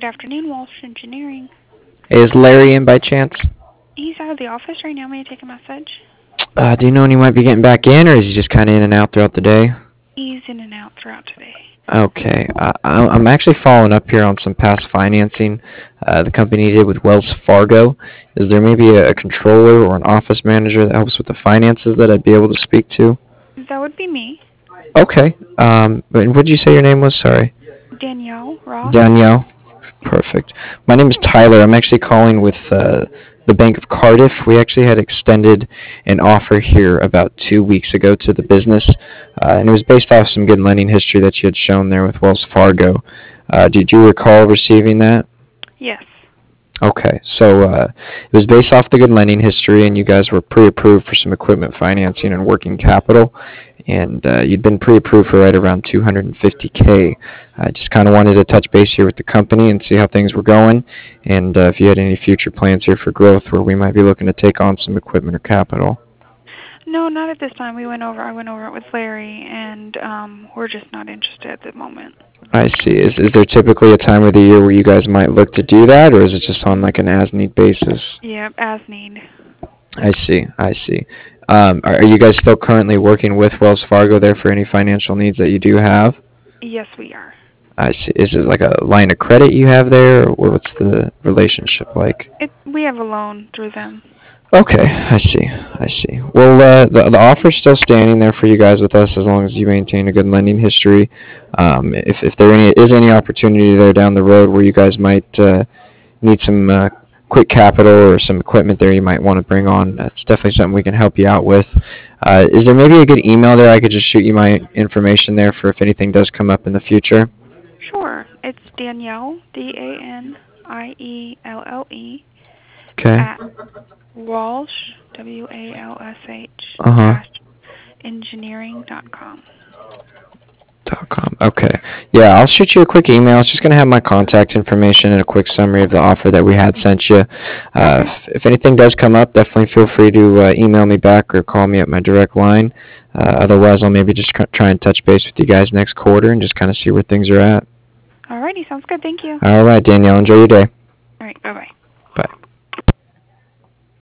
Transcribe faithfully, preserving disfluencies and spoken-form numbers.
Good afternoon, Walsh Engineering. Is Larry in by chance? He's out of the office right now. May I take a message? Uh, do you know when he might be getting back in, or is he just kind of in and out throughout the day? He's in and out throughout today. Okay, uh, I- I'm actually following up here on some past financing uh, the company did with Wells Fargo. Is there maybe a, a controller or an office manager that helps with the finances that I'd be able to speak to? That would be me, Okay, um, but what did you say your name was? Sorry. Danielle Ross. Danielle. Perfect. My name is Tyler. I'm actually calling with uh, the Bank of Cardiff. We actually had extended an offer here about two weeks ago to the business, uh, and it was based off some good lending history that you had shown there with Wells Fargo. Uh, did you recall receiving that? Yes. Okay, so uh, it was based off the good lending history, and you guys were pre-approved for some equipment financing and working capital, and uh, you'd been pre-approved for right around two hundred fifty k. I just kind of wanted to touch base here with the company and see how things were going, and uh, if you had any future plans here for growth where we might be looking to take on some equipment or capital. No, not at this time. We went over. I went over it with Larry, and um, we're just not interested at the moment. I see. Is is there typically a time of the year where you guys might look to do that, or is it just on like an as-need basis? Yeah, as need. I see. I see. Um, are, are you guys still currently working with Wells Fargo there for any financial needs that you do have? Yes, we are. I see. Is it like a line of credit you have there, or what's the relationship like? It. We have a loan through them. Okay, I see. I see. Well, uh, the the offer's still standing there for you guys with us as long as you maintain a good lending history. Um, if if there any, is any opportunity there down the road where you guys might uh, need some uh, quick capital or some equipment there you might want to bring on, that's definitely something we can help you out with. Uh, is there maybe a good email there I could just shoot you my information there for if anything does come up in the future? Sure. It's Danielle, D A N I E L L E, Okay. at Walsh, W A L S H, Uh huh. dash engineering dot com. Dot com. Okay. Yeah, I'll shoot you a quick email. It's just going to have my contact information and a quick summary of the offer that we had sent you. Uh, Okay. if, if anything does come up, definitely feel free to uh, email me back or call me at my direct line. Uh, otherwise, I'll maybe just try and touch base with you guys next quarter and just kind of see where things are at. Alrighty, sounds good. Thank you. All right, Danielle. Enjoy your day. All right, bye-bye.